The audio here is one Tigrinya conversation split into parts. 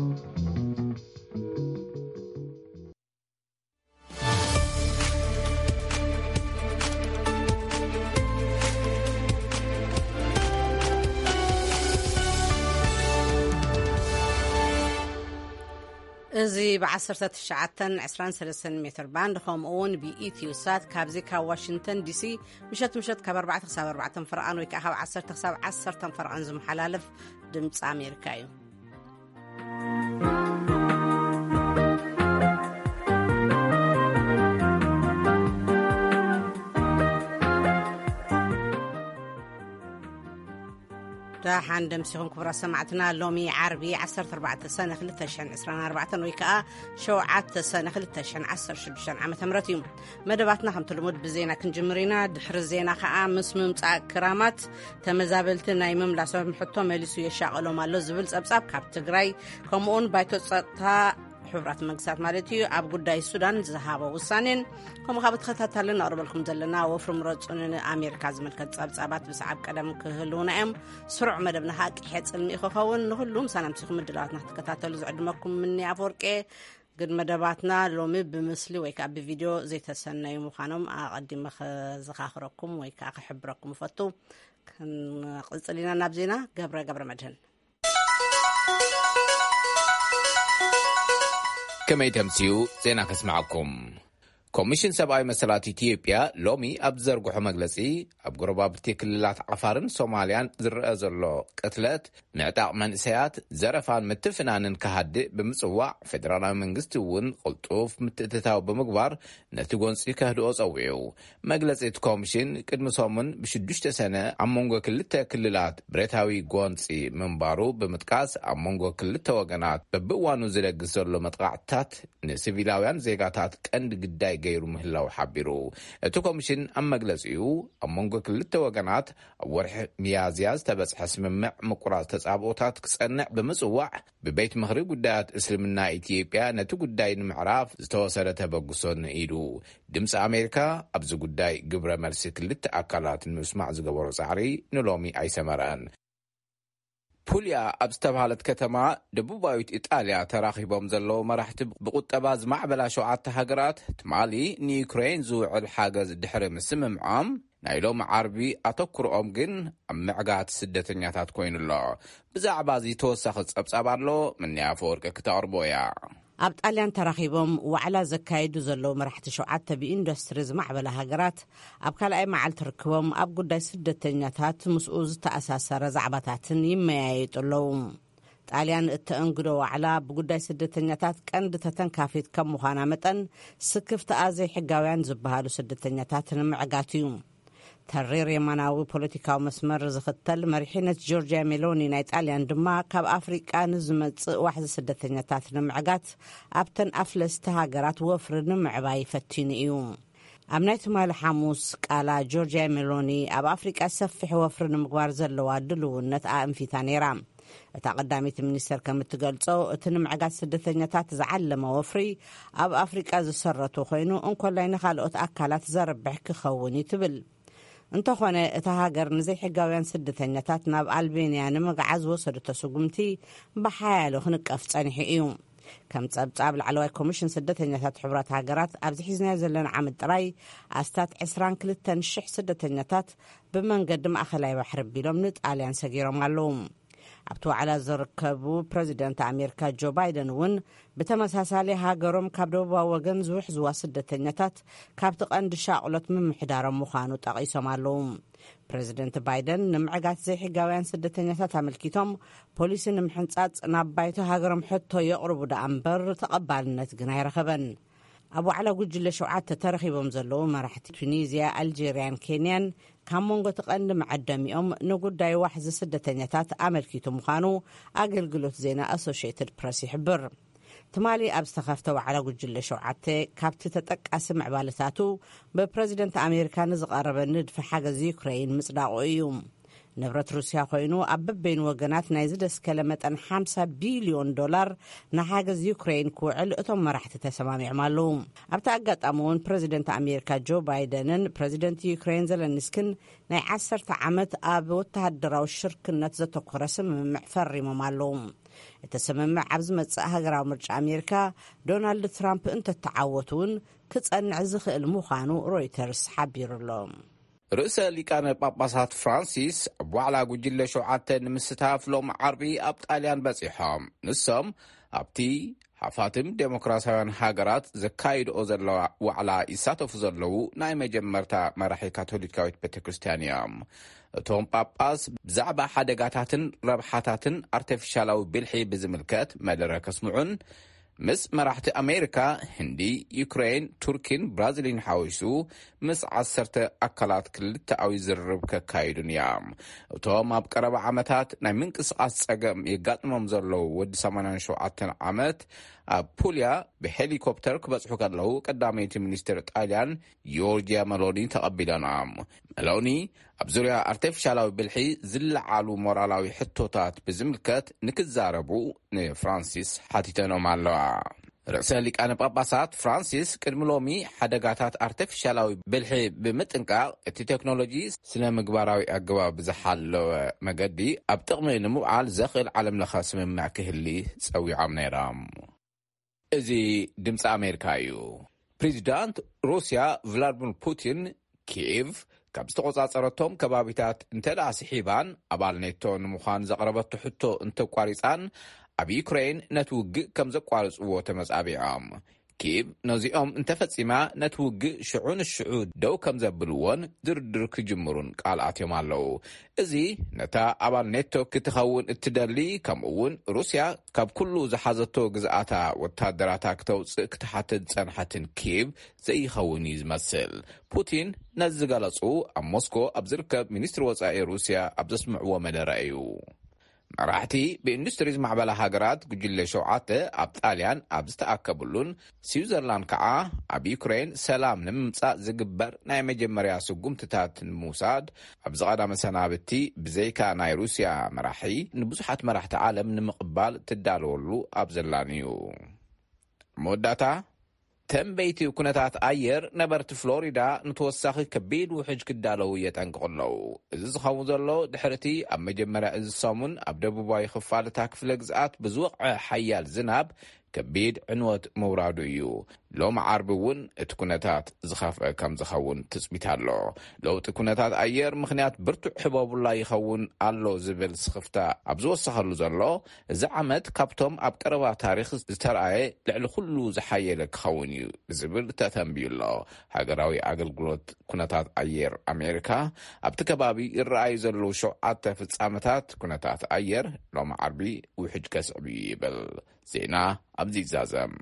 زي بعصرة الشعاتن 23 متر باند خمون بإيثيو سات كابزيكا واشنطن دي سي مشت كاب 4 فرقان ويكاها 10 فرقان زم حلالف دمت أمريكايو تاحن دمسيهم كبرى سمعتنا لومي عربي 14 سنة 2024 ويكا شوعات سنة 2016 عام تمرتيم مدباتنا هم تلمود بزينا كنجمرينا دحر الزينا خاء مسمم كرامات تمزابلتنا يمم لاسوه محطو ميليسو يشاقلو مالو زبل سبساب كاب تقراي كومون بايتو تصطها حبرات مقصات مالتي أب قداي السودان زهابة وصانين كم خابت خطاتها لنا أقرب لكم دلنا وفرم رجعون أمريكا زملكة صابات بسعب كلام كهلونا أم سرع مدبنا هاك حيث الميخو خون نهلوم سنمسيخ مدلات نحتكتاتل زعد مكم مني أفوركي قد مدباتنا لومي بمثلي ويكا بفيديو زي تسنى يمخانم أقدم زخاخركم ويكا أحبركم فتو كان قلت نابزينا قبر مدهن كما يتمسيو زينا كسمعكم كوميشن سبعي مسالات إثيوبيا لومي أبزرقو مجلسي أبقربا بتكللات عفارن سوماليان زرقزلو قتلت معتاق منسيات زرفان متفنان كهدئ بمصواع فدرانا منغستوون قلطوف متتتاو بمقبار نتيقونسي كهدو صويو مجلسي كوميشن قد مصومن بشدوشت سنة عمونغو كلتا كللات بريتاوي قوانسي منبارو بمتقاس عمونغو كلتا وغنات ببقوانو زرقزلو متقاعتات نسيفيلاويان زيغاتات كند قداي غير مهلاو حبيرو اتو كوميشن أما قلسيو أمونغو كلتا وغانات ورح ميازياز تبس حسممع مقراز تسابوتات كسأنع بمصواع ببيت مغرب قدات اسلمنا إثيوبيا نتو قداي المعراف زتوصل تبقصون إيدو دمس أمريكا أبزو قداي قبرة مرسي كلتا أكالات المسمع زقبور صعري نلومي أي سمران بوليا أبستبهالت كتما دبوباويت إيطاليا تراخيبهم زلو مرحتب بقطباز معبلا شوعات هاجرات تمالي نيوكرين زوع الحاجز دحر مسمم عام نايلوم عربي أتوكر أمجن أم معقات سدتنياتات كوين الله بزعبازي توسخ تصبصبارلو من يافورك كتاربويا أب طاليان تراخيبهم وعلى زكايدو زلو مرحت شوعات بإندستريز معبلا هاجرات أب كالاي معال تركبهم أب قداي سدتنياتات مسؤوز تأساسر زعباتاتن يميايطلوم طاليان التأنقدو وعلى بقداي سدتنياتات كاند تتنكافيت كم مخانا متن سكف تآزي حقاويان زبهالو سدتنياتاتن معقاتيوم ترير يماناوي بوليتيكاو مسمر زختل مريحينة جورجيا ميلوني ناي طاليان دما كاب أفريقيا نزمت واحد سدتنياتات نمعقات أبتن أفلس تهاجرات وفر نمعباي فتين إيوم أمنيت مال حاموس قالا جورجيا ميلوني أب أفريقيا سفح وفر نمقوار زلوا دلو نتقام في ثاني رام تقدمت المنستر كمتقلصو تنمعقات سدتنياتات زعلم وفري أب أفريقيا زسرتو خينو انكو لاين خالقوت أكالات زربح كخوني تبل انتخونه اتهاجر نزي حقاويان سدتنياتات ناب ألبانيا نمقعز وصدو تسوقمتي بحالو خنقف صانحي ايوم كم تصاب العلوي كوميشن سدتنياتات حبرات هاجرات ابزي حزنا زلنا عام طراي استات 20 شح سدتنياتات بمنقدم اخلاي بحر بيلوم نطاليان سغيرهم علوم أبتو على زركبو بريزيدنت أمريكا جو بايدن ون بتمساسالي هاجرهم كابدوبا وغن زوح زوا سدتنياتات كابتق اند شاقلت من محدارم مخانو تقيسو مالوم بريزيدنت بايدن نمعقات زي حقاويان سدتنياتات عملكيتهم بوليسي نمحنصات نابايتو هاجرهم حتو يقربو دا أمبر تقبالنت قناي رخبن أبو على قجل شوعات ترخيبهم زلو مرحت تونيزيا الجيريان كينيان كامونغو تقندم عداميهم نقول داي واحد سدتنياتات أمريكيتو مخانو أقلقلوت زينا أسوشيتد بريس يحبر تمالي أبستخفتو على قجل شوعات كابت تتقاسم عبالتاتو ببريزيدنت أمريكا نزقرب ندف حاجز يوكرين مصداقو ايوم نبرت روسيا خوينو أبب بين وقنات نايزدس كلمة 5 بليون دولار نحاجز يوكرين كوعل اتم مرحت تسمام يعملوم أبتأقت أمون بريزيدنت أمريكا جو بايدن بريزيدنت يوكرين زلنسكن ناي 10 عامت أب وتهدراو الشركنات زتوك رسم معفري ممالوم የተሰመመ ዓብዝ መጻእ ሃገራዊ ምርጫ ኣሜሪካ ዶናልድ ትራምፕ እንተተዓወቱን ክጸንዕ ዝኽእል ምዃኑ ሮይተርስ ሓቢሩሎም። ርእሰ ሊቃነ ጳጳሳት ፍራንሲስ ኣብ ዋዕላ ጉጅለ 7 ንምስታፍ ሎም ዓርቢ ኣብ ጣልያን በጺሖም ንሶም ኣብቲ ሓፋትም ዴሞክራሲያውያን ሃገራት ዘካይድኦ ዘለዋ ዋዕላ ይሳተፉ ዘለዉ ናይ መጀመርታ መራሒ ካቶሊካዊት ቤተ ክርስቲያን እዮም። እቶም ጳጳስ ብዛዕባ ሓደጋታትን ረብሓታትን ኣርቲፊሻላዊ ብልሒ ብዝምልከት መደረ ከስምዑን ምስ መራሕቲ ኣሜሪካ፣ ህንዲ፣ ዩክሬን፣ ቱርኪን፣ ብራዚልን ሓዊሱ ምስ 10 ኣካላት ክልተኣዊ ዝርርብ ከካይዱን እዮም። እቶም ኣብ ቀረባ ዓመታት ናይ ምንቅስቓስ ጸገም የጋጥሞም ዘለዉ ወዲ 87 ዓመት ኣብ ፑልያ ብሄሊኮፕተር ክበጽሑ ከለዉ ቀዳመይቲ ሚኒስትር ጣልያን ጆርጂያ ሜሎኒ ተቐቢሎኖም። ሜሎኒ ኣብ ዙርያ ኣርቲፊሻላዊ ብልሒ ዝለዓሉ ሞራላዊ ሕቶታት ብዝምልከት ንክዛረቡ ንፍራንሲስ ሓቲተኖም ኣለዋ። ርእሰ ሊቃነ ጳጳሳት ፍራንሲስ ቅድሚ ሎሚ ሓደጋታት ኣርቲፊሻላዊ ብልሒ ብምጥንቃቕ እቲ ቴክኖሎጂ ስነ ምግባራዊ ኣገባብ ዝሓለወ መገዲ ኣብ ጥቕሚ ንምውዓል ዘኽእል ዓለምለኸ ስምምዕ ክህሊ ጸዊዖም ነይሮም። እዚ ድምፂ ኣሜሪካ እዩ። ፕሬዚዳንት ሩስያ ቭላድሚር ፑቲን ኪየቭ ካብ ዝተቆጻጸረቶም ከባቢታት እንተደኣ ስሒባን ኣባል ኔቶ ንምዃን ዘቕረበቶ ሕቶ እንተቋሪፃን ኣብ ዩክሬን ነቲ ውግእ ከም ዘቋርጽዎ ተመጻቢዖም። ኪየቭ ነዚኦም እንተፈጺማ ነቲ ውግእ ሽዑ ንሽዑ ደው ከም ዘብልዎን ድርድር ክጅምሩን ቃልኣትዮም ኣለዉ። እዚ ነታ ኣባል ኔቶ ክትኸውን እትደሊ ከምኡውን ሩስያ ካብ ኩሉ ዝሓዘቶ ግዝኣታ ወታደራታ ክተውፅእ ክትሓትት ጸንሐትን ኪየቭ ዘይኸውን እዩ ዝመስል። ፑቲን ነዚ ዝገለጹ ኣብ ሞስኮ ኣብ ዝርከብ ሚኒስትሪ ወጻኢ ሩስያ ኣብ ዘስምዕዎ መደረ እዩ። መራሕቲ ብኢንዱስትሪ ዝማዕበላ ሃገራት ጉጅለ 7 ኣብ ጣልያን ኣብ ዝተኣከቡሉን ስዊዘርላንድ ከዓ ኣብ ዩክሬን ሰላም ንምምጻእ ዝግበር ናይ መጀመርያ ስጉምትታት ንምውሳድ ኣብ ዝቐዳመ ሰናብቲ ብዘይካ ናይ ሩስያ መራሒ ንብዙሓት መራሕቲ ዓለም ንምቕባል ትዳለወሉ ኣብ ዘላን እዩ። መወዳእታ ተንበይቲ ኩነታት ኣየር ነበርቲ ፍሎሪዳ ንተወሳኺ ከቢድ ውሕጅ ክዳለዉ የጠንቅቕለዉ። እዚ ዝኸውን ዘሎ ድሕርቲ ኣብ መጀመርያ እዚ ሰሙን ኣብ ደቡባዊ ክፋል እታ ክፍለ ግዝኣት ብዝወቕዐ ሓያል ዝናብ ከቢድ ዕንወት ምውራዱ እዩ። ሎሚ ዓርቢ እውን እቲ ኩነታት ዝኸፍአ ከም ዝኸውን ትጽቢት ኣሎ። ለውጢ ኩነታት ኣየር ምኽንያት ብርቱዕ ሕበቡላ ይኸውን ኣሎ ዝብል ስኽፍታ ኣብ ዝወሰኸሉ ዘሎ እዚ ዓመት ካብቶም ኣብ ቀረባ ታሪኽ ዝተረኣየ ልዕሊ ኩሉ ዝሓየለ ክኸውን እዩ ዝብል ተተንቢዩሎ። ሃገራዊ ኣገልግሎት ኩነታት ኣየር ኣሜሪካ ኣብቲ ከባቢ ይረኣዩ ዘለዉ 7 ፍጻመታት ኩነታት ኣየር ሎሚ ዓርቢ ውሕጅ ከስዕብ እዩ ይብል። ዜና ኣብዚ ይዛዘም።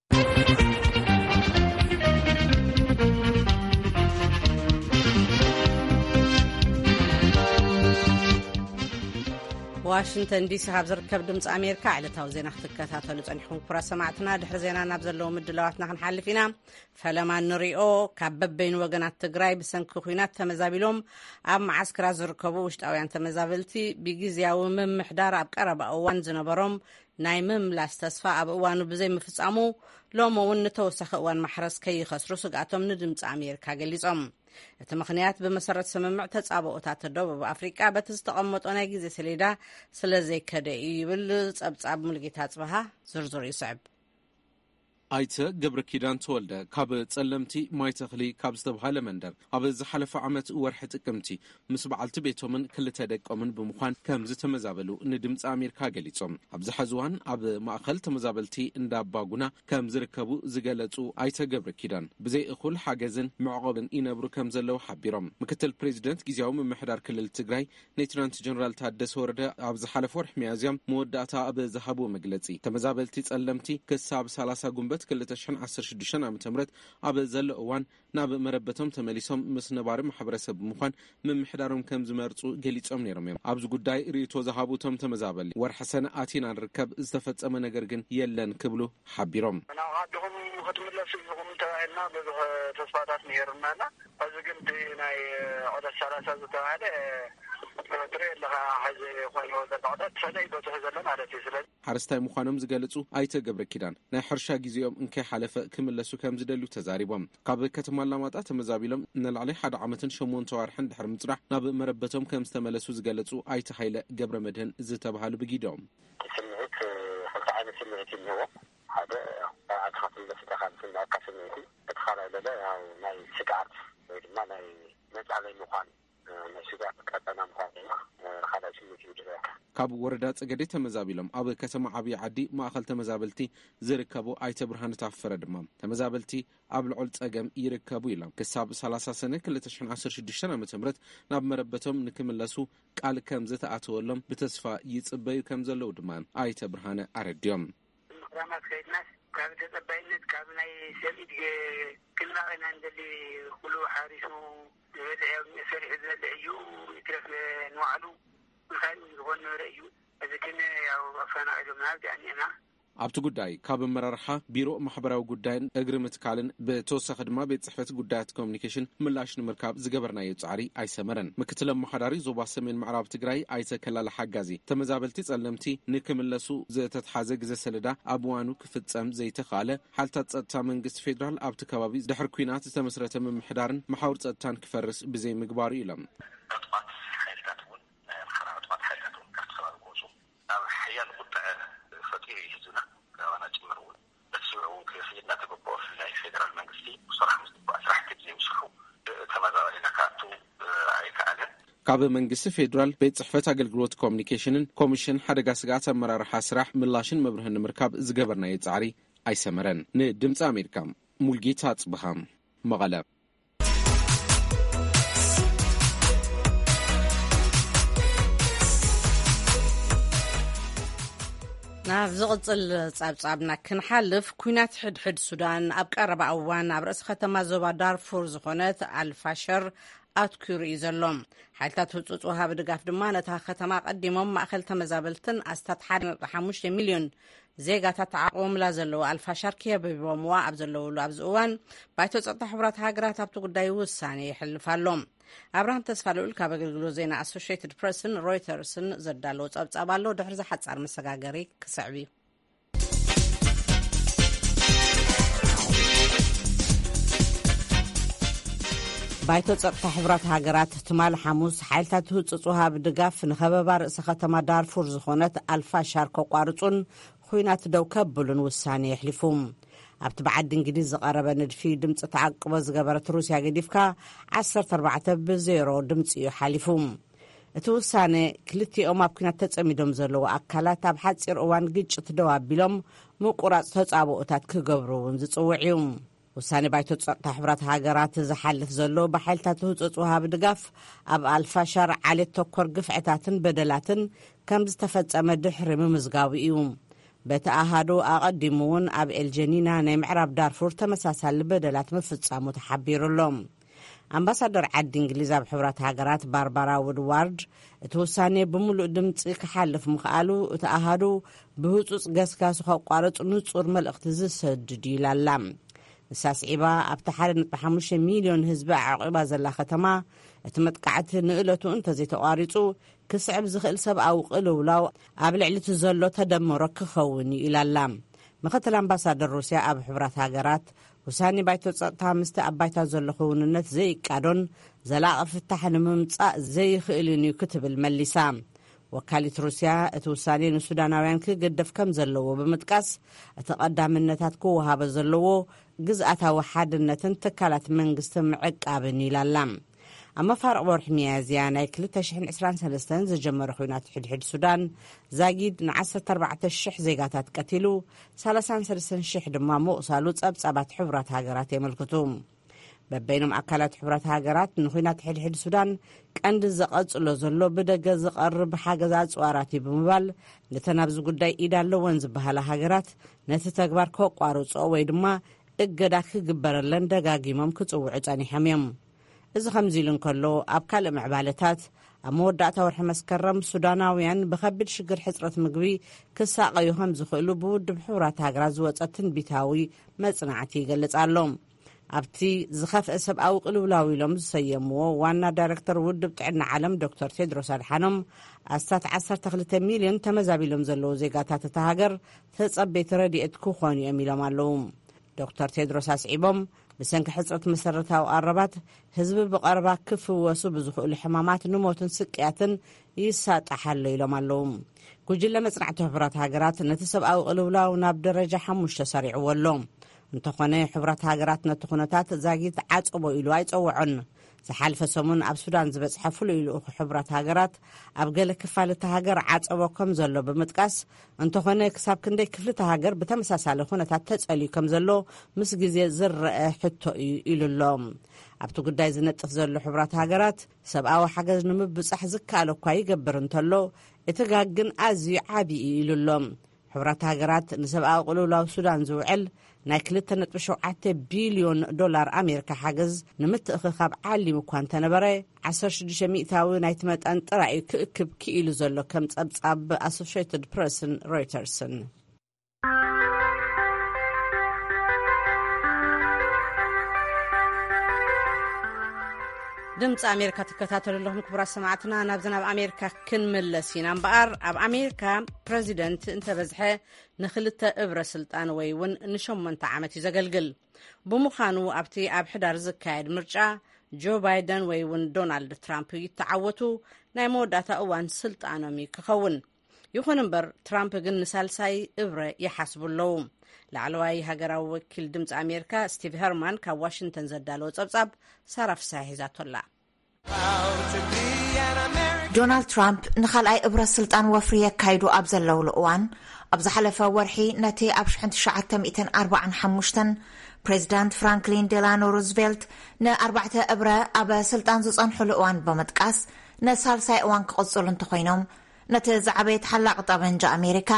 ዋሽንተን ዲሲ ካብ ዝርከብ ድምፂ ኣሜሪካ ዕለታዊ ዜና ክትከታተሉ ጸኒሕኩም ክቡራት ሰማዕትና። ድሕሪ ዜና ናብ ዘለዉ ምድላዋትና ክንሓልፍ ኢና። ፈለማ ንሪኦ ካብ በበይኑ ወገናት ትግራይ ብሰንኪ ኩናት ተመዛቢሎም ኣብ ማዓስከራት ዝርከቡ ውሽጣውያን ተመዛበልቲ ብግዝያዊ ምምሕዳር ኣብ ቀረባ እዋን ዝነበሮም ናይ ምምላስ ተስፋ ኣብ እዋኑ ብዘይ ምፍጻሙ ሎሚ እውን ንተወሳኺ እዋን ማሕረስ ከይኸስሩ ስጋኣቶም ንድምፂ ኣሜሪካ ገሊጾም። እቲ ምኽንያት ብመሰረት ስምምዕ ተጻብኦታት ደቡብ ኣፍሪቃ በቲ ዝተቐመጦ ናይ ግዜ ሰሌዳ ስለ ዘይከደ እዩ ይብል ጸብጻብ ሙልጌታ ጽበሃ ዝርዝር ይስዕብ። ኣይተ ገብረ ኪዳን ተወልደ ካብ ጸለምቲ ማይ ተኽሊ ካብ ዝተብሃለ መንደር ኣብ ዝሓለፈ ዓመት ወርሒ ጥቅምቲ ምስ በዓልቲ ቤቶምን ክልተ ደቆምን ብምዃን ከም ዝተመዛበሉ ንድምፂ ኣሜሪካ ገሊጾም። ኣብ ዝሐዝዋን ኣብ ማእኸል ተመዛበልቲ እንዳባጉና ከም ዝርከቡ ዝገለጹ ኣይተ ገብረ ኪዳን ብዘይ እኹል ሓገዝን መዕቆብን ይነብሩ ከም ዘለዉ ሓቢሮም። ምክትል ፕሬዚደንት ጊዜያዊ ምምሕዳር ክልል ትግራይ ሌተናንት ጀነራል ታደሰ ወረደ ኣብ ዝሓለፈ ወርሒ ሚያዝያ መወዳእታ ኣብ ዝሃብዎ መግለጺ ተመዛበልቲ ጸለምቲ ክሳብ 30 ጉንበት 2016 ዓ.ም ኣብ ዘሎ እዋን ናብ መረበቶም ተመሊሶም ምስ ነባሪ ማሕበረሰብ ብምዃን ምምሕዳሮም ከም ዝመርጹ ገሊጾም ነይሮም እዮም። ኣብዚ ጉዳይ ርእቶ ዝሃቡቶም ተመዛበሊ ወርሒ ሰነ ኣቲና ንርከብ ዝተፈጸመ ነገር ግን የለን ክብሉ ሓቢሮም። ናዓድኹም ክትምለሱ ኢኹም ተባሂልና ብዙሕ ተስፋታት ነይሩናና ኣብዚ ግን ናይ ዑደት 30 ዝተባሃለ ሓረስታይ ምዃኖም ዝገልጹ ኣይተ ገብረ ኪዳን ናይ ሕርሻ ጊዜኦም እንከይ ሓለፈ ክምለሱ ከም ዝደልዩ ተዛሪቦም። ካብ ከተማ አላማጣ ተመዛቢሎም ንላዕሊ 1 ዓመትን 8 ወርሕን ድሕሪ ምጽናሕ ናብ መረበቶም ከም ዝተመለሱ ዝገለጹ ኣይተ ሃይለ ገብረ መድህን ዝተባሃሉ ብጊዶም ስምዕት سمعت إنه هذا أدخل في دخل في الكاسميتي أدخل إلى ده أو ما يسقط ما نجعل المقام نسقط كتنا مقامنا خلاص يجي ካብ ወረዳ ጸገዴ ተመዛቢሎም ኣብ ከተማ ዓብይ ዓዲ ማእኸል ተመዛበልቲ ዝርከቡ ኣይተ ብርሃን ታፈረ ድማ ተመዛበልቲ ኣብ ልዑል ጸገም ይርከቡ ኢሎም ክሳብ 30 ሰነ 2016 ዓ.ም ናብ መረበቶም ንክምለሱ ቃል ከም ዝተኣተወሎም ብተስፋ ይጽበዩ ከም ዘለው ድማ ኣይተ ብርሃን አረድዮም ምክራማት ከይድናስ ካብ ተጸባይነት ካብ ናይ ሰልኢድ ክልናና እንደሊ ኩሉ ሓሪሱ ዘበለያው ሰሪዕ ዘበለዩ ይትረፍ ንዋዕሉ خان يغون رأيو إذا كنا ياو أفنا علمنا جانينا ኣብቲ ጉዳይ ካብ መራርሓ ቢሮ ማሕበራዊ ጉዳይን እግርምት ካልን በተወሳኺ ድማ ቤት ጽሕፈት ጉዳያት ኮሙኒኬሽን ምላሽ ንምርካብ ዝገበርናዮ ጻዕሪ ኣይሰመረን ምክትል መሓዳሪ ዞባ ሰሜን ምዕራብ ትግራይ ኣይተከላለ ሓጋዚ ተመዛበልቲ ጸለምቲ ንክምለሱ ዘተተሓዘ ግዜ ሰለዳ ኣብዋኑ ክፍጸም ዘይተኻለ ሓልታት ጸጥታ መንግስቲ ፌደራል ኣብቲ ከባቢ ድሕሪ ኩናት ዝተመስረተ ምምሕዳርን ማሕበር ጸጥታን ክፈርስ ብዘይ ምግባሩ ኢሎም ካብ መንግስቲ ፌደራል ቤት ጽሕፈት አገልግሎት ኮሙኒኬሽንን ኮሚሽን ሓደጋ ስጋት አመራርሓ ስራሕ ምላሽን መብርህን ንምርካብ ዝገበርናዮ ጻዕሪ ኣይሰመረን ንድምፂ አሜሪካ ሙልጌታ ጽብሃም መቐለ ናብ ዝቕጽል ጻብጻብና ክንሓልፍ ኩናት ሕድሕድ ሱዳን ኣብ ቀረባ እዋን ኣብ ርእሲ ከተማ ዞባ ዳርፉር ዝኾነት አልፋሸር ኣትኩሩ እዩ ዘሎም ሓይልታት ህጹጽ ወሃቢ ድጋፍ ድማ ነታ ከተማ ቀዲሞም ማእኸል ተመዛበልትን ኣስታት 1.5 ሚልዮን ዜጋታት ተዓቆሙላ ዘለዉ አልፋሸር ከበቢቦምዋ ኣብ ዘለውሉ ኣብዚ እዋን ባይቶ ጸጥታ ሕብራት ሃገራት ኣብቲ ጉዳይ ውሳኔ ይሕልፋሎም አብርሃም ተስፋልኡል ካብ አገልግሎት ዜና አሶሺየትድ ፕሬስን ሮይተርስን ዘዳለው ጸብጻብ ኣሎ ድሕሪ ዝሓጻር መሰጋገሪ ክስዕቢ ባይቶ ጸጥታ ሕብራት ሃገራት ትማል ሐሙስ ሓይልታት ህጹጽ ወሃቢ ድጋፍ ንኸበባ ርእሰ ከተማ ዳርፉር ዝኾነት አልፋሻር ከቋርጹን ኩናት ደው ከብሉን ውሳኔ ይሕልፉም ኣብቲ በዓዲ እንግሊዝ ዝቐረበ ንድፊ ድምፂ ተዓቅቦ ዝገበረት ሩስያ ገዲፍካ 14-0 ድምፂ እዩ ሓሊፉ እቲ ውሳነ ክልቲኦም ኣብ ኩናት ተጸሚዶም ዘለዉ ኣካላት ኣብ ሓፂር እዋን ግጭት ደው ኣቢሎም ምቁራጽ ተጻብኦታት ክገብሩ እውን ዝጽውዕ እዩ ውሳኔ ባይቶ ጸጥታ ሕብራት ሃገራት ዝሓልፍ ዘሎ ብሓይልታት ህጹጽ ወሃቢ ድጋፍ ኣብ አልፋሻር ዓሌት ተኮር ግፍዕታትን በደላትን ከም ዝተፈጸመ ድሕሪ ምምዝጋቡ እዩ በተኣሃዱ ኣቐዲሙ እውን ኣብ ኤልጀኒና ናይ ምዕራብ ዳርፉር ተመሳሳሊ በደላት ምፍጻሙ ተሓቢሩሎም ኣምባሳደር ዓዲ እንግሊዝ ኣብ ሕብራት ሃገራት ባርባራ ውድዋርድ እቲ ውሳኔ ብምሉእ ድምፂ ክሓልፍ ምኽኣሉ እቲ ኣሃዱ ብህጹጽ ገስጋሱ ከቋርጽ ንጹር መልእኽቲ ዝሰድድ ይላላ ንሳስዒባ ኣብቲ 1.5 ሚልዮን ህዝቢ ዓቂባ ዘላ ከተማ እቲ መጥቃዕቲ ንእለቱ እንተዘይተቋሪጹ ክስዕብ ዝኽእል ሰብኣዊ ቅልውላው ኣብ ልዕሊቱ ዘሎ ተደምሮ ክኸውን ይላላ ምክትል ኣምባሳደር ሩስያ ኣብ ሕብራት ሃገራት ውሳኔ ባይቶ ጸጥታ ምስቲ ኣብ ባይታ ዘሎ ክውንነት ዘይቃዶን ዘላቒ ፍታሕ ንምምጻእ ዘይኽእልን እዩ ክትብል መሊሳ ወካሊት ሩስያ እቲ ውሳኔ ንሱዳናውያን ክገደፍ ከም ዘለዎ ብምጥቃስ እቲ ቀዳምነታት ክወሃበ ዘለዎ ግዝኣታዊ ሓድነትን ትካላት መንግስቲ ምዕቃብን ይላላ ኣብ መፋርቕ ወርሒ ሚያዝያ ናይ 2023 ዝጀመረ ኩናት ሕድሕድ ሱዳን ዛጊድ ን14,000 ዜጋታት ቀቲሉ 33,000 ድማ ምቕሳሉ ጸብጻባት ሕብራት ሃገራት የመልክቱ በበይኖም ኣካላት ሕብራት ሃገራት ንኩናት ሕድሕድ ሱዳን ቀንዲ ዘቐጽሎ ዘሎ ብደገ ዝቐርብ ሓገዝ ኣጽዋራት ብምባል ነተን ኣብዚ ጉዳይ ኢድ ኣለወን ዝበሃላ ሃገራት ነቲ ተግባር ከቋርጾ ወይ ድማ እገዳ ክግበረለን ደጋጊሞም ክጽውዑ ጸኒሖም እዮም እዚ ከምዚ ኢሉ እንከሎ ኣብ ካልእ ምዕባለታት ኣብ መወዳእታ ወርሒ መስከረም ሱዳናውያን ብከቢድ ሽግር ሕፅረት ምግቢ ክሳቀዩ ከም ዝኽእሉ ብውድብ ሕብራት ሃገራት ዝወፀ ትንቢታዊ መጽናዕቲ ይገልጽ ኣሎ ኣብቲ ዝኸፍአ ሰብኣዊ ቅልውላው ኢሎም ዝሰየምዎ ዋና ዳይሬክተር ውድብ ጥዕና ዓለም ዶክተር ቴድሮስ አድሓኖም ኣስታት 12 ሚልዮን ተመዛቢሎም ዘለዉ ዜጋታት እታ ሃገር ተጸበይቲ ረድኤት ክኾኑ እዮም ኢሎም ኣለዉ ዶክተር ቴድሮስ ኣስዒቦም ብሰንኪ ሕፅረት መሰረታዊ ቀረባት ህዝቢ ብቀረባ ክፍወሱ ብዝኽእሉ ሕማማት ንሞትን ስቅያትን ይሳጣሓሉ ኢሎም ኣለዉ። ጉጅለ መጽናዕቲ ሕቡራት ሃገራት ነቲ ሰብኣዊ ቅልውላው ናብ ደረጃ 5 ሰሪዕዎ ኣሎ። እንተኾነ ሕቡራት ሃገራት ነቲ ኩነታት ዛጊት ዓፀቦ ኢሉ ኣይፀውዖን። ዝሓልፈ ሰሙን ኣብ ሱዳን ዝበፅሐ ፍሉይ ልኡኽ ሕቡራት ሃገራት ኣብ ገለ ክፋልቲ ሃገር ዓፀቦ ከም ዘሎ ብምጥቃስ እንተኾነ ክሳብ ክንደይ ክፍልቲ ሃገር ብተመሳሳሊ ኩነታት ተጸልዩ ከም ዘሎ ምስ ግዜ ዝረአ ሕቶ እዩ ኢሉ ኣሎ። ኣብቲ ጉዳይ ዝነጥፍ ዘሎ ሕቡራት ሃገራት ሰብኣዊ ሓገዝ ንምብጻሕ ዝከኣለ እኳ ይገብር እንተሎ እቲ ጋግን ኣዝዩ ዓብዪ ኢሉ ኣሎ። ሕቡራት ሃገራት ንሰብኣዊ ቅልውላው ሱዳን ዝውዕል ናይ 2.7 ቢልዮን ዶላር ኣሜሪካ ሓገዝ ንምትእኽኻብ ዓሊሙ እኳ እንተነበረ 16 ሚእታዊ ናይቲ መጠን ጥራይ ክእክብ ክኢሉ ዘሎ ከም ጸብጻብ ኣሶሺየትድ ፕሬስን ሮይተርስን። ድምፂ ኣሜሪካ ትከታተሉ ኣለኹም ክቡራት ሰማዕትና። ናብ ዝናብ ኣሜሪካ ክንምለስ ኢና እምበኣር ኣብ ኣሜሪካ ፕረዚደንት እንተበዝሐ ንክልተ እብረ ስልጣን ወይ እውን ን8 ዓመት እዩ ዘገልግል። ብምዃኑ ኣብቲ ኣብ ሕዳር ዝካየድ ምርጫ ጆ ባይደን ወይ እውን ዶናልድ ትራምፕ ይተዓወቱ ናይ መወዳእታ እዋን ስልጣኖም ክኸውን። ይኹን እምበር ትራምፕ ግን ንሳልሳይ እብረ ይሓስቡ ኣለዉ። ላዕለዋይ ሃገራዊ ወኪል ድምፂ ኣሜሪካ ስቲቭ ሄርማን ካብ ዋሽንግተን ዘዳለወ ጸብጻብ ሳራ ፍሳሕ ሒዛቶላ። ዶናልድ ትራምፕ ንኻልኣይ እብረ ስልጣን ወፍሪ የካይዱ ኣብ ዘለውሉ እዋን ኣብ ዝሓለፈ ወርሒ ነቲ ኣብ 1945 ፕሬዚዳንት ፍራንክሊን ዴላኖ ሩዝቬልት ን4 እብረ ኣብ ስልጣን ዝጸንሑሉ እዋን ብምጥቃስ ነሳልሳይ እዋን ክቕጽሉ እንተኾይኖም ነቲ ዝዓበየት ሓላቕ ጠበንጃ ኣሜሪካ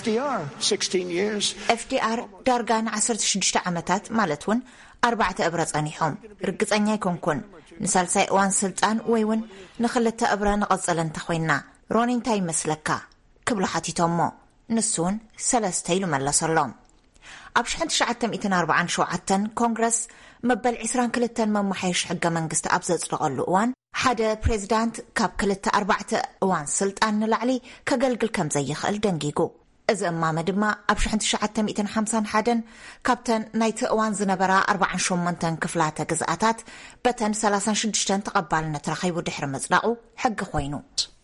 FDR ዳርጋ ን16 ዓመታት ማለት እውን 4 እብረ ጸኒሖም ርግጸኛ ይኮንኩን ንሳልሳይ እዋን ስልጣን ወይ እውን ንኽልተ እብረ ንቐጽል እንተኾይና ሮኒ እንታይ ይመስለካ ክብሉ ሓቲቶሞ ንሱን 3 ኢሉ መለሰሎም። ኣብ 1947 ኮንግረስ መበል 22 መማሓየሽ ሕገ መንግስቲ ኣብ ዘጽድቐሉ እዋን ሓደ ፕሬዚዳንት ካብ 2-4 እዋን ስልጣን ንላዕሊ ከገልግል ከም ዘይኽእል ደንጊጉ። እዚ እማመ ድማ ኣብ 1951 ካብተን ናይቲ እዋን ዝነበራ 48 ክፍላተ ግዝኣታት በተን 36 ተቐባልነት ረኺቡ ድሕሪ ምጽዳቑ ሕጊ ኮይኑ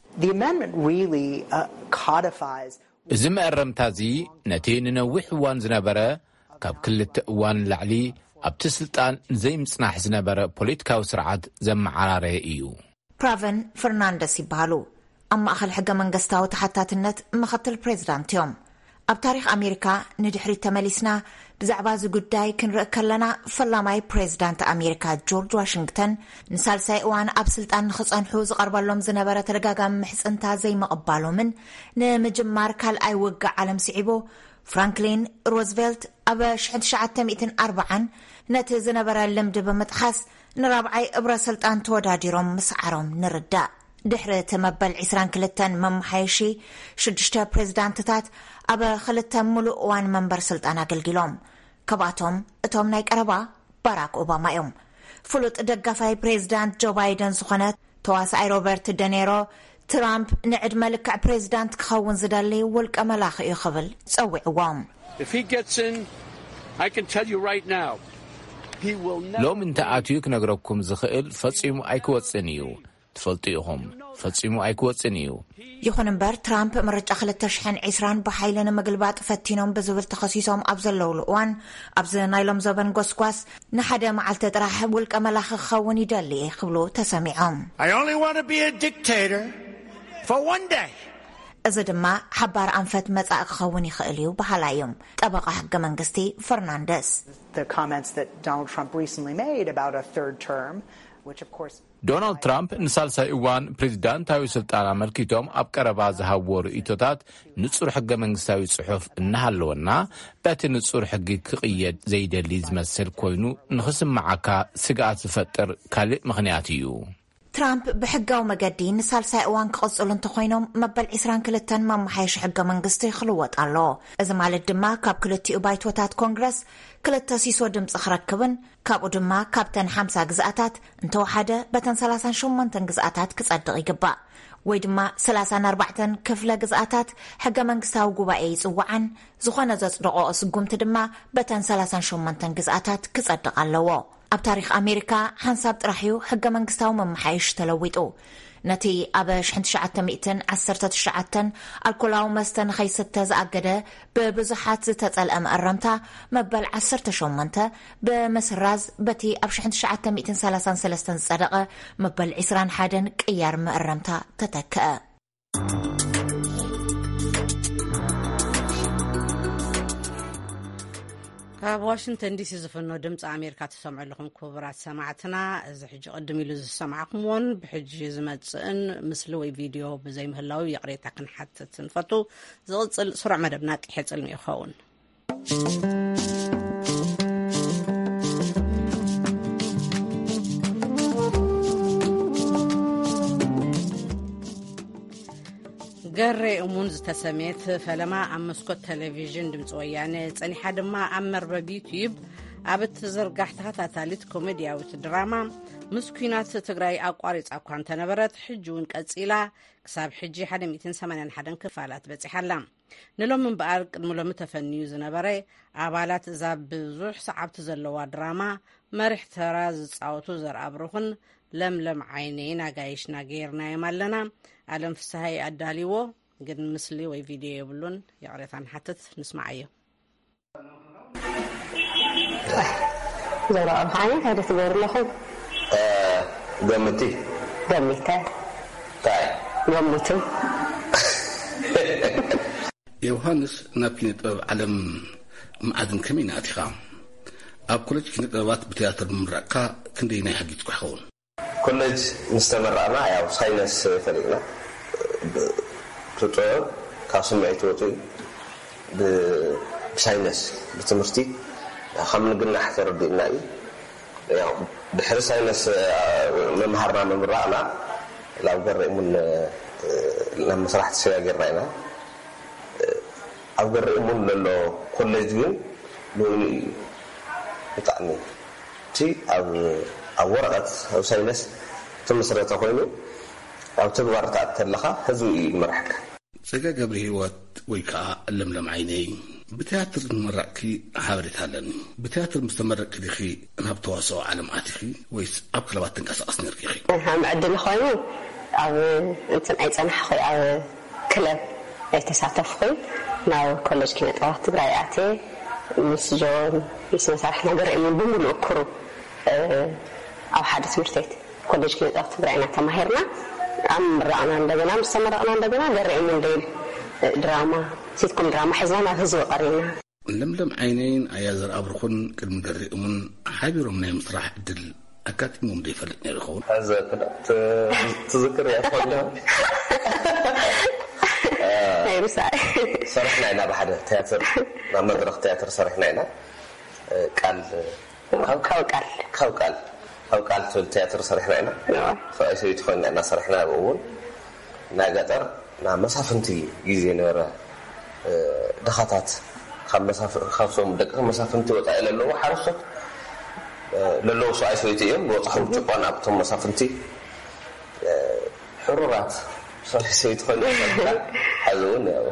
እዚ መእረምታ እዚ ነቲ ንነዊሕ እዋን ዝነበረ ካብ 2 እዋን ላዕሊ ኣብቲ ስልጣን ዘይምጽናሕ ዝነበረ ፖለቲካዊ ስርዓት ዘመዓራረየ እዩ። ፕራቨን ፈርናንደስ ይበሃሉ። ኣብ ማእኸል ሕገ መንግስታዊ ተሓታትነት ምኽትል ፕሬዚዳንት እዮም። ኣብ ታሪኽ ኣሜሪካ ንድሕሪት ተመሊስና ብዛዕባ እዚ ጉዳይ ክንርኢ ከለና ፈላማይ ፕሬዚዳንት ኣሜሪካ ጆርጅ ዋሽንግተን ንሳልሳይ እዋን ኣብ ስልጣን ንኽጸንሑ ዝቐርበሎም ዝነበረ ተደጋጋሚ ምሕጽንታ ዘይመቕባሎምን ንምጅማር ካልኣይ ውግእ ዓለም ስዒቦ ፍራንክሊን ሩዝቬልት ኣብ 1940 ነቲ ዝነበረ ልምዲ ብምጥሓስ ንራብዓይ እብረ ስልጣን ተወዳዲሮም ምስዓሮም ንርዳእ። ድሕሪ እቲ መበል 22 መማሓየሺ 6 ፕሬዚዳንትታት ኣብ 2 ሙሉእ እዋን መንበር ስልጣን አገልግሎም። ካብኣቶም እቶም ናይ ቀረባ ባራክ ኦባማ እዮም። ፍሉጥ ደጋፋይ ፕሬዚዳንት ጆ ባይደን ዝኾነ ተዋሳኣይ ሮበርት ደኔሮ ትራምፕ ንዕድመ ልክዕ ፕሬዚዳንት ክኸውን ዝደሊ ውልቀ መላኽ እዩ ክብል ፀዊዕዎም። ሎም እንተ ኣትዩ ክነግረኩም ዝኽእል ፈጺሙ ኣይክወፅን እዩ ትፈልጡ ኢኹም ፈጺሙ ኣይክወፅን እዩ። ይኹን እምበር ትራምፕ ምርጫ 2020 ብሓይሊ ንምግልባጥ ፈቲኖም ብዝብል ተኸሲሶም ኣብ ዘለውሉ እዋን ኣብዚ ናይሎም ዘበን ጎስጓስ ንሓደ መዓልቲ ጥራሕ ውልቀ መላኽ ክኸውን ይደሊ ክብሉ ተሰሚዖም። እዚ ድማ ሓባር ኣንፈት መጻእ ክኸውን ይኽእል እዩ በሃላ እዮም ጠበቓ ሕገ መንግስቲ ፈርናንደስ። ዶናልድ ትራምፕ ንሳልሳይ እዋን ፕሬዚዳንታዊ ስልጣን ኣመልኪቶም ኣብ ቀረባ ዝሃብዎ ርእቶታት ንጹር ሕገ መንግስታዊ ጽሑፍ እናሃለወና በቲ ንጹር ሕጊ ክቕየድ ዘይደሊ ዝመስል ኮይኑ ንኽስምዓካ ስጋኣት ዝፈጥር ካልእ ምኽንያት እዩ። ትራምፕ ብሕጋዊ መገዲ ንሳልሳይ እዋን ክቕጽሉ እንተኾይኖም መበል 22 መማሓየሺ ሕገ መንግስቲ ክልወጥ ኣሎ። እዚ ማለት ድማ ካብ ክልቲኡ ባይቶታት ኮንግረስ 2 ሲሶ ድምፂ ክረክብን ካብኡ ድማ ካብተን 50 ግዝኣታት እንተወሓደ በተን 38 ግዝኣታት ክጸድቕ ይግባእ። ወይ ድማ 34 ክፍለ ግዝኣታት ሕገ መንግስታዊ ጉባኤ ይጽዋዓን ዝኾነ ዘጽድቆ ስጉምቲ ድማ በተን 38 ግዝኣታት ክጸድቕ ኣለዎ ኣብ ታሪኽ ኣሜሪካ ሓንሳብ ጥራሕዩ ሕገ መንግስታዊ መማሓይሽ ተለዊጡ ነቲ ኣብ 1919 ኣልኮላዊ መስተ ንኸይስተ ዝኣገደ ብብዙሓት ዝተጸልአ መእረምታ መበል 18 ብምስራዝ በቲ ኣብ 1933 ዝጸደቐ መበል 21 ቅያር መእረምታ ተተክአ ካብ ዋሽንግተን ዲሲ ዝፍኖ ድምፂ ኣሜሪካ ትሰምዑ ኣለኹም ክቡራት ሰማዕትና እዚ ሕጂ ቅድም ኢሉ ዝሰማዕኩምዎን ብሕጂ ዝመፅእን ምስሊ ወይ ቪድዮ ብዘይ ምህላዊ የቕሬታ ክንሓትት ንፈቱ ዝቕፅል ስሩዕ መደብና ቂሐ ፅልሚ ይኸውን ገሬ እሙን ዝተሰሜት ፈለማ ኣብ መስኮት ቴሌቪዥን ድምፂ ወያነ ፀኒሓ ድማ ኣብ መርበብ ዩቲዩብ ኣብ እትዝርጋሕ ተኸታታሊት ኮሜድያዊት ድራማ ምስ ኩናት ትግራይ ኣቋሪፃ እኳ እንተነበረት ሕጂ እውን ቀፂላ ክሳብ ሕጂ 181 ክፋላት በፂሓላ ንሎም እምበኣር ቅድሚ ሎሚ ተፈንዩ ዝነበረ ኣባላት እዛ ብዙሕ ሰዓብቲ ዘለዋ ድራማ መሪሕ ተራ ዝፃወቱ ዘርአብርኹን ለምለም ዓይነይን ኣጋይሽና ገይርናዮም ኣለና ዓለም ፍስሐይ ኣዳሊዎ ግን ምስሊ ወይ ቪድዮ የብሉን የቕሬታን ሓትት ንስማዓዮ ዘራብ ዓይነት هذا تقول لكم قمتي يوهانس نابين طب علم معدن كمين اتخا اب كولج كنطبات بتياتر مرقا كندينا حقيت كحون كولج مستمرنا يا ساينس فريقنا بتوتو كاسمعتوتي بساينس بتمرتي خمن قلنا حتى ردينا يعني بحرص ساينس ممهرنا ممرعنا لو قرأ من لما صرحت سيا قرأنا أو قرأ من لو كولج لو يطعني تي أو ورقة أو ساينس ثم سرت أخويني أو تبغى رتعت لها هذوي المرحلة. سجى قبله وات ويكا لملم عيني بتياتر مرقي حاولت هلني بتياتر مستمر كدخي أنا بتواصل على معاتخي ويس أبكلوات تنقص أصنير كيخي. هم عدل خوي أو أنت عايز أنا خوي أو كلب يتساعد خوي ناو كولج كنت أوقات براياتي مسجون يسمى صراحة نقرأ من بمن أكرو أو حادث مرتين كولج كنت أوقات براينا تماهرنا أمرنا عندنا مستمرنا عندنا قرأ من ديل دراما سيتكم دراما حزنا هزوا قرينا لملم عينين أيازر أبرخون كل مقرئ من حابيرهم نايم صراح دل أكاتمهم دي فلتني الخون هذا كده تذكر يا أخوانا صرحنا هنا بحد تياتر لما درخ تياتر صرحنا هنا قال تقول تياتر صرحنا هنا فأيش يدخلنا أنا صرحنا بقول ناقدر نا مسافنتي جيزي نورا دخاتات خمسهم دقيقة مسافنتي وطا إلى اللو حرصت للو سعي سويتيهم وطحهم جبان أبتهم مسافنتي حرورات صحيح سيدخلنا حزون يا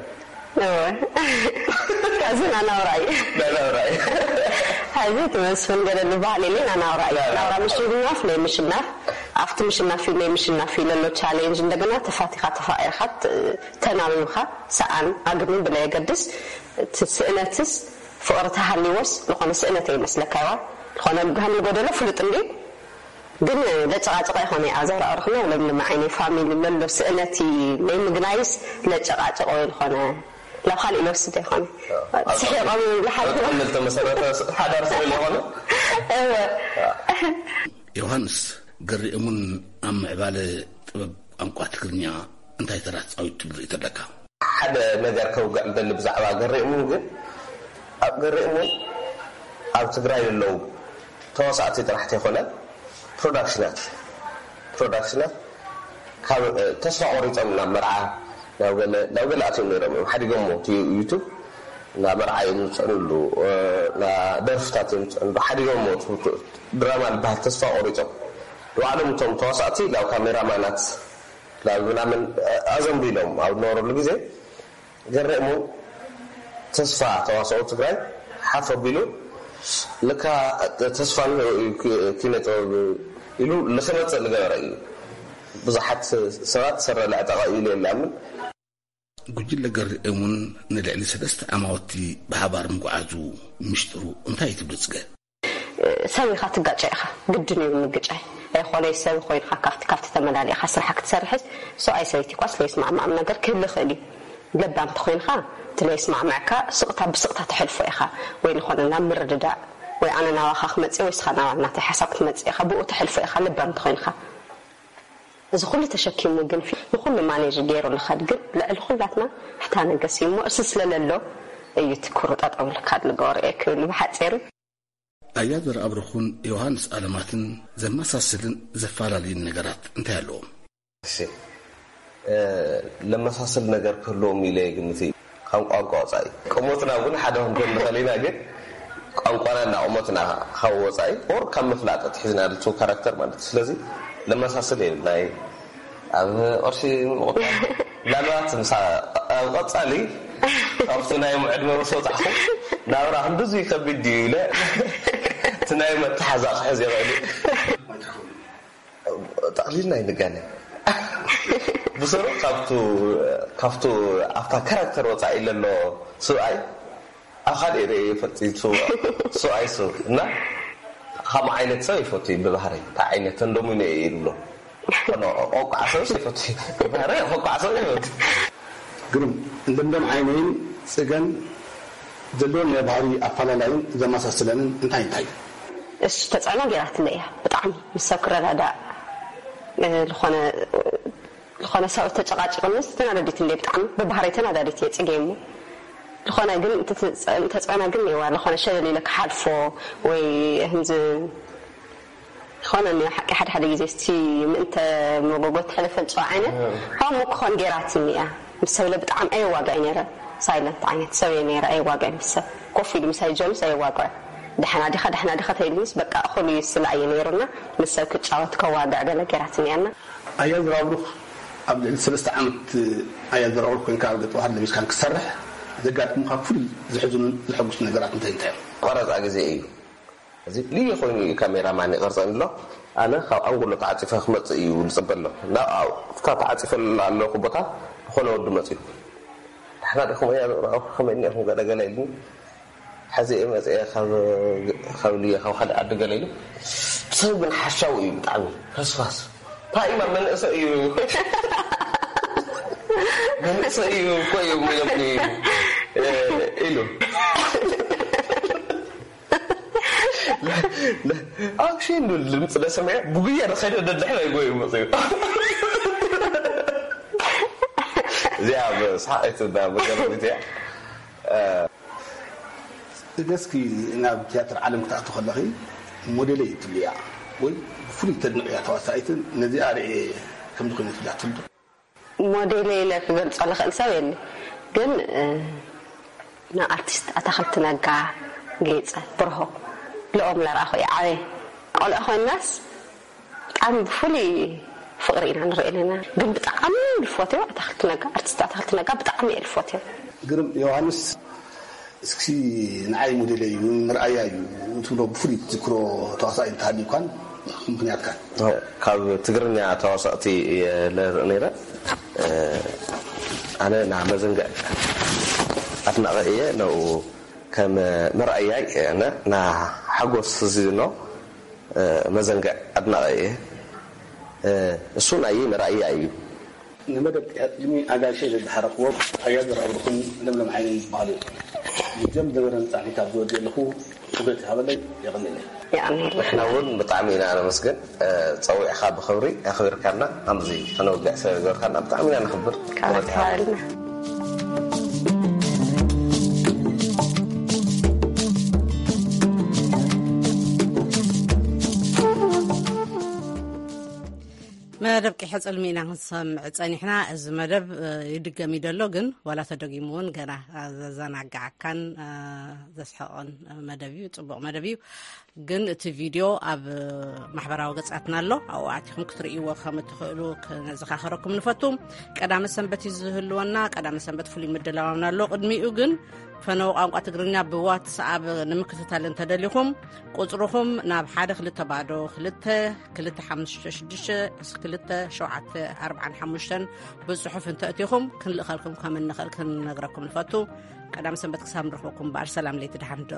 حزون أنا ورأي لا ورأي هذه تمسفن قال اللي بعلي لين أنا ورأي مش الناف ليه مش الناف عفت مش النافي للو تشالنج عندنا تفاتيخات خط تنالوخا سأل أقدم بلا يقدس تسألتس فقرتها حليوس لقنا سألتي مسلكوا لقنا بهم الجدلا فلتندي قلنا لا تقاطع هوني عذر أرخنا لما عيني فاميلي للو سألتي ليه مجنايس لا تقاطع لقنا لا خالي لو سدي خاني صحيح قوي لحد عملت مسألة حدا رسول الله يوهانس قرئ من أم عبالة طبب أنقوات كرنيا انتهي ترات أو تبري تدكا حدا نقر كوقع دل بزعبا قرئ من أو تقرأي اللو توسعتي ترحتي خونا برودكشنات تسمع أوريت أمنا مرعا لو قال أتي نيرم حد يقومو تي يوتيوب نا مرعا ينسألو نا درفتات ينسألو حد يقومو دراما البهل تسمع أوريت وعلم توم توسعتي لو كاميرا مانات لا من أزم بينهم أو نور اللي جزء جرّموا تصفى تواصل تقرأ حفظ بيلو لك تصفى كنت يلو لخمت الجرائم بزحت سرات سر لا تغيير الأمن قجل جرّمون نلعب سدست أمواتي بحبار مقعدو مشترو انتهي تبرزقه سوي خاطر قاعة بدني من قاعة خلي يسوي خوي كافت تملالي خسر حق تسرحس سو أي سويتي قاس لو يسمع مع نقدر كل خلي لبام تخوين خا تلا يسمع معك سقطة بسقطة تحلف إخا وين خلنا نمر رداء وأنا نواخ متسي ويسخنا نعطي حسبت متسي إخا بقول تحلف إخا لبام تخوين خا إذا كل تشكي ممكن في نقول ما نيجي غيره الخد لا الخلاتنا حتى نقسم مؤسس لله يتكرر أطول كاد الجار كل واحد سير أيادر أبرخون يوهانس علاماتن زي ما ساسلن زفالالي النجارات انتهى لهم. لما ساسل النجار كلهم يلاقي مثل خم أقاصي. كموتنا أقول حدا هم كل خلينا جد. أنقانا نعمتنا خوصي. أو كم فلات تحسنا الشو كاركتر ما تسلزي. لما ساسل ناي. أرشي لا تنسى أقاصي. أرسلنا يوم عدنا وصوت أخو. ناورا هندوزي كبدي لا. تنايم تحزق حزي غالي تقليلنا ينقاني بصراحة كافتو أفتا كاركتر وطا إلا له سوء أخذ إيري فتي سوء سوء نا خام عينة سوء فتي ببهري تا عينة تندومين إيرو أنا أوقع سوء فتي ببهري أوقع سوء فتي قرم دمدم عينين سجن دلون يا بحري أفعلين إذا ما سأسلن انتهي إيش تسألنا جرات ليها بطعم مسكر هذا الخانة سوت تجاج قمص تناديت اللي بطعم ببحري تناديت يتجيمو الخانة قل تسألنا قلني والخانة شيء اللي لك حرفه وهنز الخانة إني حد يجستي أنت موجود حلف الجوعانة هم مكون جرات مياه مسوي بطعم أي واقع نيره سايلنت عيني تسوي نيره أي واقع مسا كوفي مسا جونس أي واقع دحنا دخل تيلمس بقى أخلي يسلعي نيرنا مسا كتشاوت كواقع قال جراتني أنا أياد رابروخ قبل الثلاث عامت أياد رابروخ كان كارد واحد اللي مش كان كسرح دقات مخفل زحزون الحبس نجارات انتهي غرض أجزائي زي ليه يخوني كاميرا معني غرض له أنا أقول له تعاطف خمت ونصبر له لا تعاطف الله قبطة خلوا الدمتي إحنا دخلنا يا خميني هم قاعد قالين حزي إيه خولي خو حد عد قالين بسبب الحشاوي بتاعي فاس طيب من إسرائيل من إسرائيل كوي من ابني إلو لا أكشين اللي سمع بقية رخيت الدحين يقول مصير زي عم صحيت ده بجرب بتاع دسكي إن تياتر عالم تاعته خلقي موديلي تليا وفري تدنيا توسعيتن نزي أري كم تكون في العتل موديلي لك بنت على خلسوين جن نا أرتست أتخلت نجا جيت برهو لأم لا أخوي عاي أول أخوي الناس عم فلي فقرين عن رأينا جن بتعمل الفوتو أتخلت نجا أرتست أتخلت نجا بتعمل الفوتو قرب يوهانس اسكي نعاي موديلي مرأيي وتلو بفري تذكروا تواصل تهدي كان ممكن يتكلم كاب تقرني تواصلتي لنيرة أنا نعم زنجة أثناء رأيي لو كم مرأيي أنا نا حقوس زينو مزنجة أثناء رأيي السون أي مرأيي نمدد لمي أجا شيء الحرق وب أيادر أبركم لم عين بالي جم دوران تعني تابود له وقت هذا يغني يعني إحنا ون بطعمينا أنا مسكن تسوي أخاب خبري أخبر كنا أمزي أنا وقع سير كنا بطعمينا أنا خبر كانت حالنا መደብ ቂሕ ጽልሚና ንሰምዕ ጸኒሕና እዚ መደብ ይድገም ይደሎ ግን ወላ ተደጊሙ እውን ገና ዘዘናግዓካን ዘስሐቕን መደብ እዩ ጽቡቕ መደብ እዩ ግን እቲ ቪድዮ ኣብ ማሕበራዊ ገጻትና ኣሎ ኣብኡ ኣቲኹም ክትርእይዎ ከም እትኽእሉ ክነዘኻኽረኩም ንፈቱ ቀዳመ ሰንበት ዝህልወና ቀዳመ ሰንበት ፍሉይ ምድላውና ኣሎ ቅድሚኡ ግን ፈነው ቋንቋ ትግርኛ ብዋትስኣፕ ንምክትታል እንተደሊኹም ቁጽሩኹም ናብ 12 ባዶ 22562745 ብጽሑፍ እንተእቲኹም ክንልእኸልኩም ከም እንኽእል ክንነግረኩም ንፈቱ ቀዳመ ሰንበት ክሳብ ንረኽበኩም በኣር ሰላም ለይቲ ድሓን